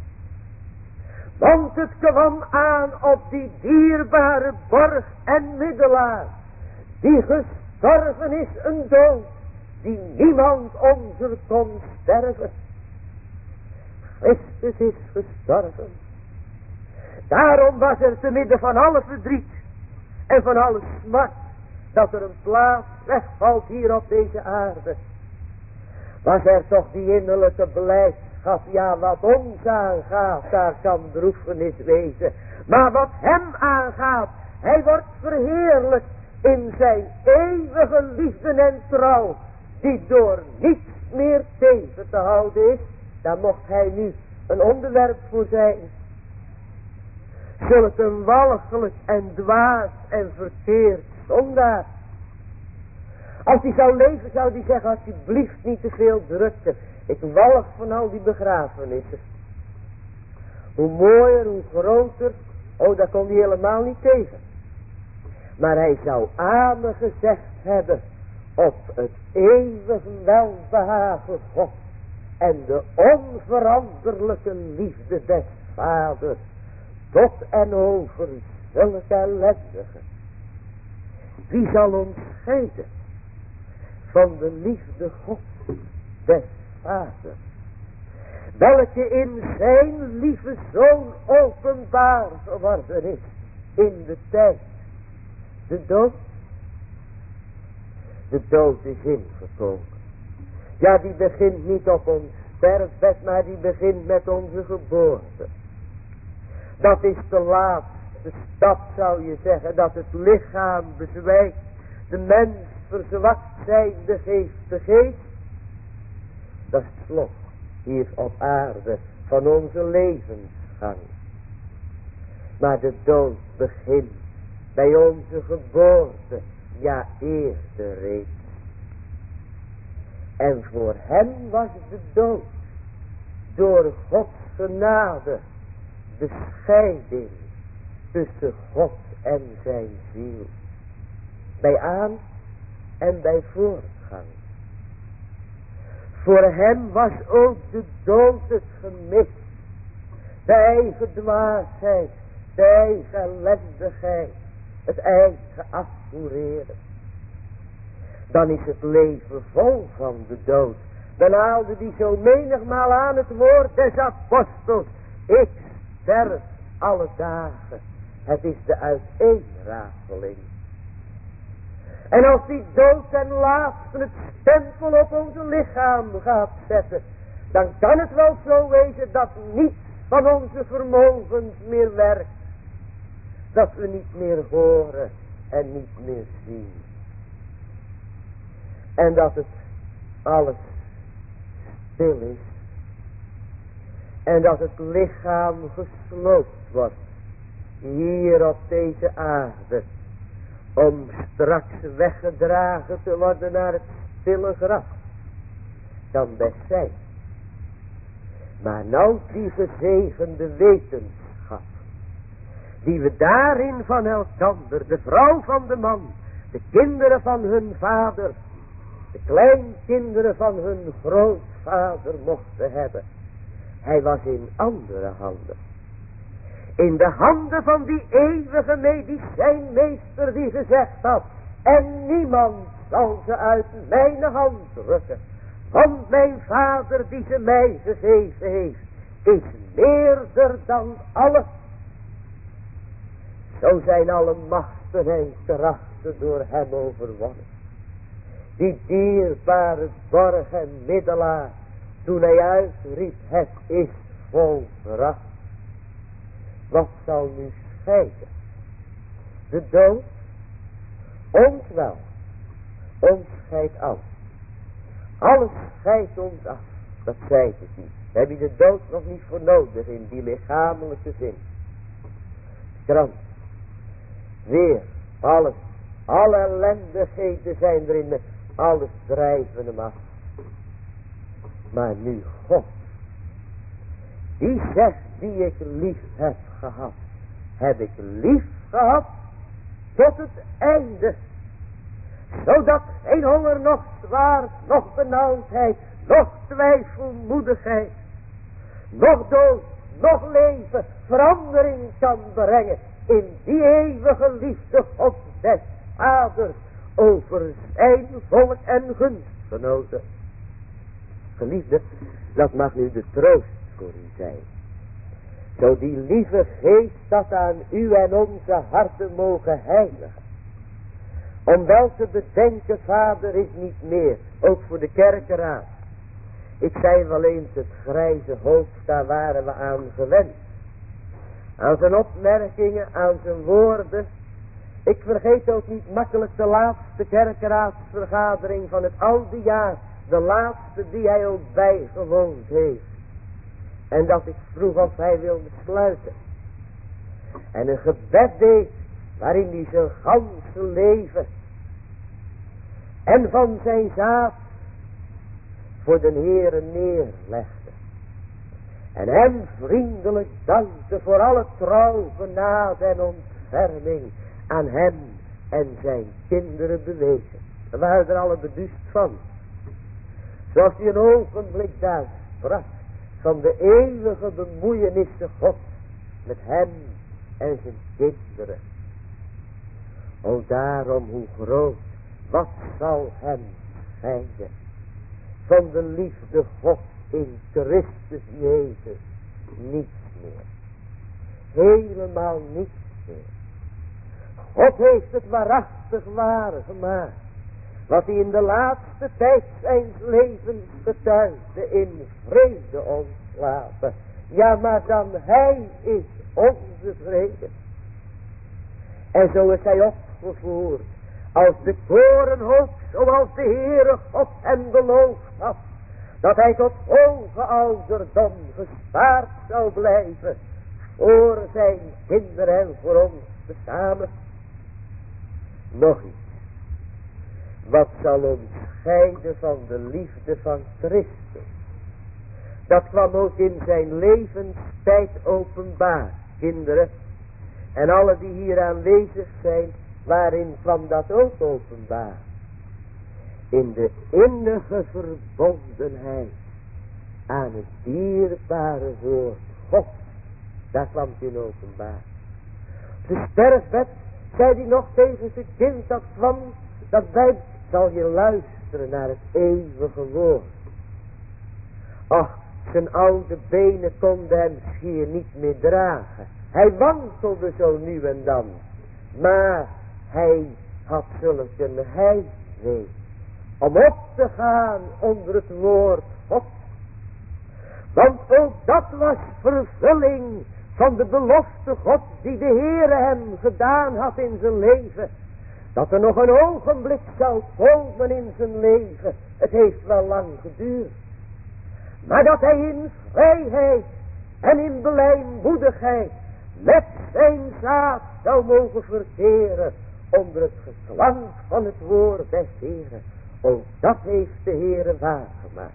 Want het kwam aan op die dierbare borg en middelaar, die gestorven is een dood, die niemand onder kon sterven. Christus is gestorven. Daarom was er te midden van alle verdriet en van alle smart, dat er een plaats wegvalt hier op deze aarde, was er toch die innerlijke blijdschap. Ja, wat ons aangaat, daar kan droefenis wezen, maar wat hem aangaat, hij wordt verheerlijkt in zijn eeuwige liefde en trouw, die door niets meer tegen te houden is. Daar mocht hij nu een onderwerp voor zijn. Zulk een walgelijk en dwaas en verkeerd zondaar. Als hij zou leven, zou hij zeggen, alsjeblieft niet te veel drukte. Ik walg van al die begrafenissen. Hoe mooier, hoe groter. Oh, daar kon hij helemaal niet tegen. Maar hij zou amen gezegd hebben op het eeuwig welbehagen God en de onveranderlijke liefde des Vaders tot en over zulke ellendigen. Wie zal ons scheiden van de liefde God des Vaders, welke in zijn lieve Zoon openbaar geworden is in de tijd? De dood. De dood is ingekomen. Ja, die begint niet op ons sterfbed, maar die begint met onze geboorte. Dat is de laatste stap, zou je zeggen, dat het lichaam bezwijkt, de mens verzwakt zijnde geeft de geest. Dat is het slot hier op aarde van onze levensgang. Maar de dood begint bij onze geboorte, ja eerder reeds. En voor hem was de dood door Gods genade de scheiding tussen God en zijn ziel. Bij aan- en bij voortgang. Voor hem was ook de dood het gemis. De eigen dwaasheid, de eigen ellendigheid, het eigen afvoereren. dan is het leven vol van de dood. Dan haalde die zo menigmaal aan het woord des apostels. Ik sterf alle dagen. Het is de uiteenrafeling. En als die dood ten laatste het stempel op onze lichaam gaat zetten, dan kan het wel zo wezen dat niets van onze vermogens meer werkt. Dat we niet meer horen en niet meer zien. En dat het alles stil is. En dat het lichaam gesloopt wordt. Hier op deze aarde. Om straks weggedragen te worden naar het stille graf. Kan best zijn. Maar nou die gezegende wetenschap. Die we daarin van elkander, de vrouw van de man, de kinderen van hun vader, de kleinkinderen van hun grootvader mochten hebben. Hij was in andere handen. In de handen van die eeuwige medicijnmeester die gezegd had, en niemand zal ze uit mijn hand rukken. Want mijn vader die ze mij gegeven heeft, is meerder dan alles. Zo zijn alle machten en krachten door hem overwonnen. Die dierbare borg en middelaar, toen hij uitriep, het is volbracht. Wat zal nu scheiden? De dood? Ons wel. Ons scheidt af. Alles scheidt ons af. Dat zei het niet. Daar heb je de dood nog niet voor nodig in die lichamelijke zin. Krant. Weer. Alles. Alle ellendigheden zijn erin. Alles drijven hem af. Maar nu God. Die zegt die ik lief heb gehad. Heb ik lief gehad. Tot het einde. Zodat geen honger, nog zwaar, nog benauwdheid, nog twijfelmoedigheid, nog dood, nog leven, verandering kan brengen in die eeuwige liefde God des Vaders over zijn volk en gunstgenoten. Geliefde, dat mag nu de troost voor u zijn. Zo die lieve geest dat aan u en onze harten mogen heiligen. Om wel te bedenken, vader is niet meer, ook voor de kerkeraad. Ik zei wel eens, het grijze hoofd, daar waren we aan gewend. Aan zijn opmerkingen, aan zijn woorden. Ik vergeet ook niet makkelijk de laatste kerkeraadsvergadering van het oude jaar. De laatste die hij ook bijgewoond heeft. En dat ik vroeg of hij wilde sluiten. En een gebed deed, waarin hij zijn ganse leven en van zijn zaad voor de Heere neerlegde. En hem vriendelijk dankte voor alle trouw, genade en ontferming aan hem en zijn kinderen bewezen. We waren er alle beduust van. Zoals hij een ogenblik daar sprak van de eeuwige bemoeienissen God met hem en zijn kinderen. O daarom hoe groot, wat zal hem scheiden van de liefde God in Christus Jezus? Niets meer. Helemaal niets meer. God heeft het waarachtig waar gemaakt. Wat hij in de laatste tijd zijn levens getuigde, in vrede ontslapen. Ja, maar dan hij is onze vrede. En zo is hij opgevoerd als de korenhoop, zoals de Heere God hem beloofd had, dat hij tot hoge ouderdom gespaard zou blijven voor zijn kinderen en voor ons tezamen. Nog iets. Wat zal ons scheiden van de liefde van Christus? Dat kwam ook in zijn levenstijd openbaar, kinderen. En alle die hier aanwezig zijn, waarin kwam dat ook openbaar? In de innige verbondenheid aan het dierbare woord God. Daar kwam het in openbaar. Op zijn sterfbed zei hij nog tegen zijn kind dat kwam, dat bij zal je luisteren naar het eeuwige woord. Ach, zijn oude benen konden hem schier niet meer dragen. Hij wandelde zo nu en dan. Maar hij had zulk een heimwee om op te gaan onder het woord God. Want ook dat was vervulling van de belofte God die de Heere hem gedaan had in zijn leven. Dat er nog een ogenblik zou komen in zijn leven. Het heeft wel lang geduurd. Maar dat hij in vrijheid en in blijmoedigheid met zijn zaad zou mogen verkeren onder het geklank van het woord des Heeren. Ook dat heeft de Heere waargemaakt.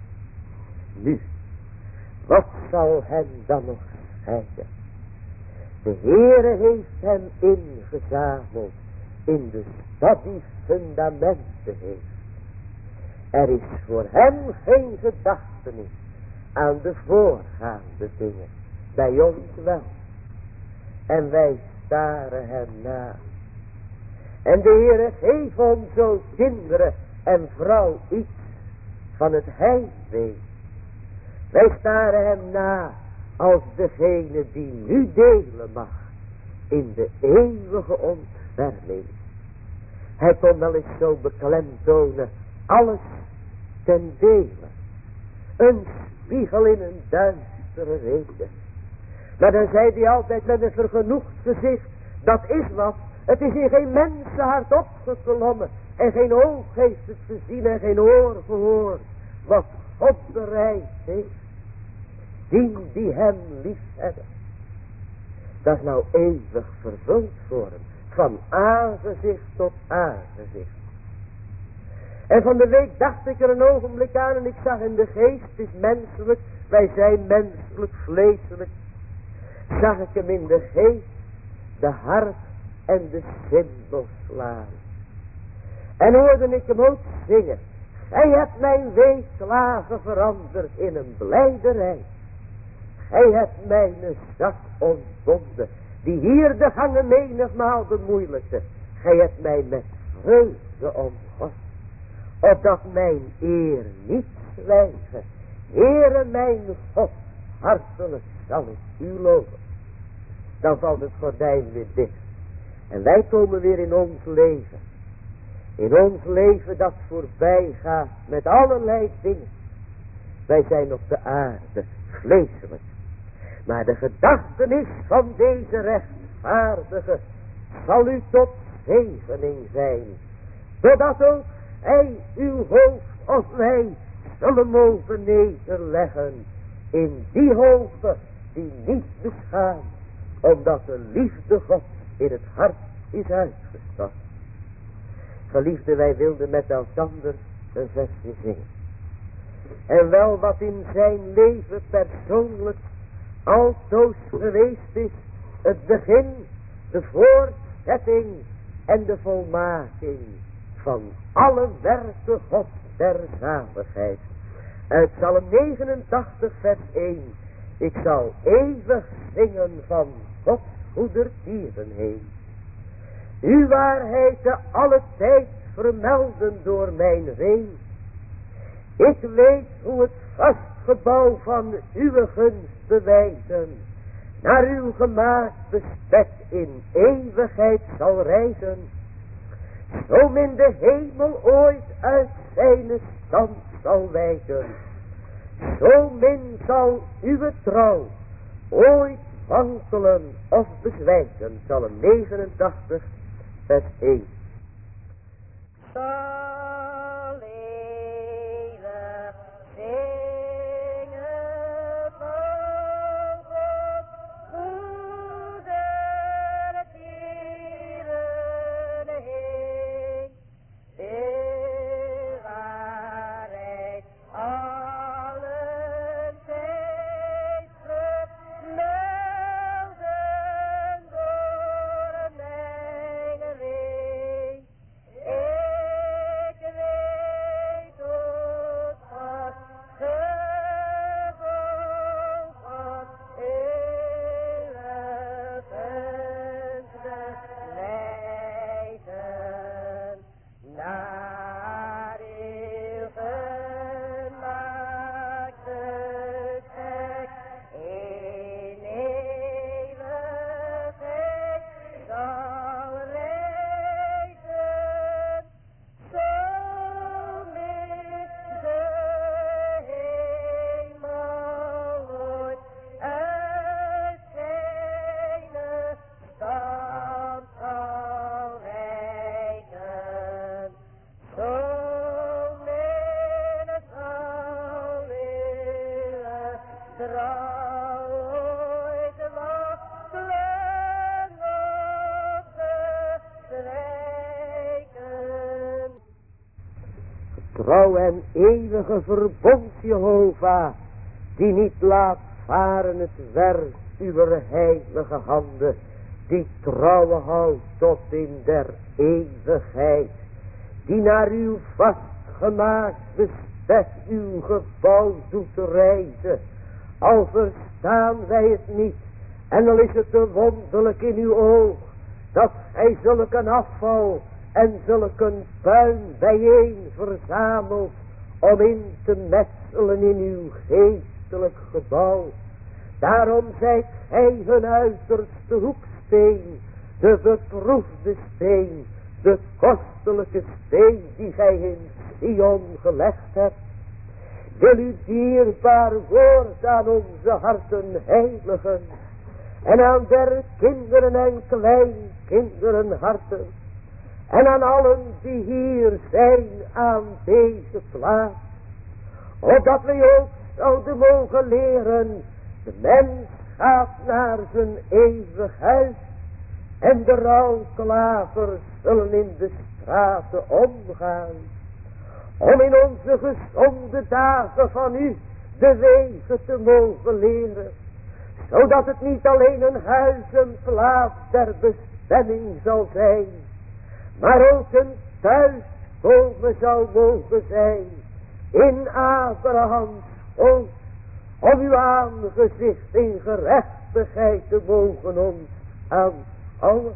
Nu, wat zal hem dan nog scheiden? De Heere heeft hem ingezameld in de stad die fundamenten heeft. Er is voor hem geen gedachtenis aan de voorgaande dingen. Bij ons wel. En wij staren hem na. En de Heere geeft ons zo kinderen en vrouw iets van het heimwee. Wij staren hem na als degene die nu delen mag in de eeuwige ontferming. Hij kon wel eens zo beklemtonen alles ten dele. Een spiegel in een duistere reden. Maar dan zei hij altijd met een vergenoegd gezicht, dat is wat. Het is in geen mensenhart opgeklommen. En geen oog heeft het gezien en geen oor gehoord. Wat God bereid heeft. Die die hem lief hebben. Dat is nou eeuwig vervuld voor hem. Van aangezicht tot aangezicht. En van de week dacht ik er een ogenblik aan en ik zag in de geest, het is menselijk, wij zijn menselijk, vleeselijk. Zag ik hem in de geest, de harp en de cymbal slaan. En hoorde ik hem ook zingen. Gij hebt mijn weeslagen veranderd in een blijderij. Gij hebt mijn zak ontbonden, die hier de gangen menigmaal bemoeilijkte. Gij hebt mij met vreugde omgord, opdat mijn eer niet zwijgen. Heere mijn God, hartelijk zal ik u loven. Dan valt het gordijn weer dicht. En wij komen weer in ons leven. In ons leven dat voorbij gaat met allerlei dingen. Wij zijn op de aarde, vleeselijk. Maar de gedachtenis van deze rechtvaardige zal u tot zegening zijn. Zodat ook hij uw hoofd of wij zullen mogen nederleggen in die hoofden die niet beschamen, omdat de liefde God in het hart is uitgestort. Geliefde, wij wilden met elkander een versje zingen. En wel wat in zijn leven persoonlijk altoos geweest is, het begin, de voortzetting en de volmaking van alle werken God der zaligheid. Uit Psalm negenentachtig vers één. Ik zal eeuwig zingen van Gods goedertierenheid. Uw waarheid te alle tijd vermelden door mijn ween. Ik weet hoe het vastgebouw van uw gunst bewijzen, naar uw gemaakt bestek in eeuwigheid zal reizen. Zo min de hemel ooit uit zijn stand zal wijken, zo min zal uw trouw ooit wankelen of bezwijken. Psalm negenentachtig vers één. Zal eeuwig zingen van Gods goedertierenheid, de waarheid allen tijd vermelden door mijn wee. Ik trouw en eeuwige verbond, Jehovah, die niet laat varen het werk uw heilige handen, die trouwe houdt tot in der eeuwigheid, die naar uw vastgemaakt bestek uw gebouw doet reizen, al verstaan wij het niet, en al is het te wonderlijk in uw oog, dat gij zulke afval en zulke puin bijeen verzamelt, om in te metselen in uw geestelijk gebouw. Daarom zijt gij hun uiterste hoeksteen, de beproefde steen, de kostelijke steen die gij in Sion gelegd hebt. Wil uw dierbaar woord aan onze harten heiligen, en aan der kinderen en kleinkinderen harten, en aan allen die hier zijn aan deze plaats, opdat wij ook zouden mogen leren, de mens gaat naar zijn eeuwig huis, en de rouwklavers zullen in de straten omgaan, om in onze gezonde dagen van u de wegen te mogen leren, zodat het niet alleen een huis, een plaats der bestemming zal zijn, maar ook een thuiskomen zou mogen zijn, in Abrahams schoot, om uw aangezicht in gerechtigheid te mogen ons aanschouwen.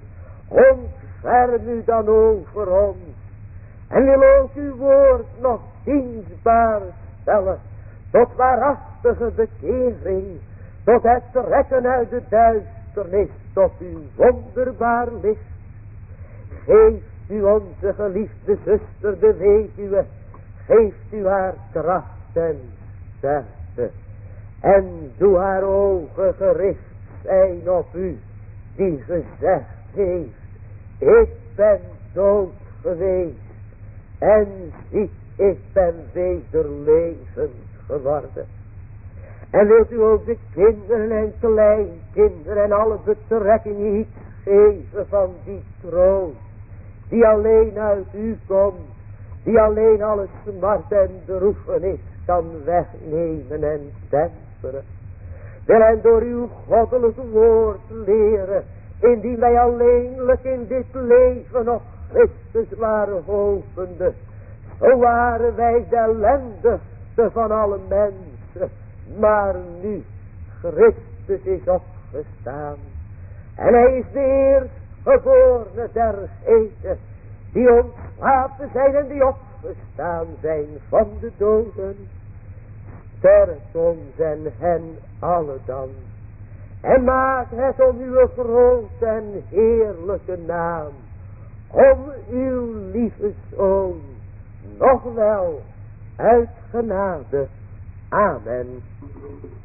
Ontferm u dan over ons, en wil ook uw woord nog dienstbaar stellen, tot waarachtige bekering, tot het trekken uit de duisternis, tot uw wonderbaar licht. Geeft u onze geliefde zuster de weduwe, geeft u haar kracht en sterkte, en doe haar ogen gericht zijn op u, die gezegd heeft, ik ben dood geweest, en zie, ik ben weder levend geworden. En wilt u ook de kinderen en kleinkinderen en alle betrekkingen iets geven van die troost, die alleen uit u komt, die alleen alle smart en droefenis kan wegnemen en temperen. Wil hen door uw goddelijk woord leren, indien wij alleenlijk in dit leven op Christus waren hopende, zo waren wij de ellendigste van alle mensen, maar nu Christus is opgestaan, en hij is de eerstgeborene dergenen die ontslapen zijn en die opgestaan zijn van de doden. Sterk ons en hen alle dan, en maak het om uw grote en heerlijke naam, om uw lieve Zoon, nog wel uit genade. Amen.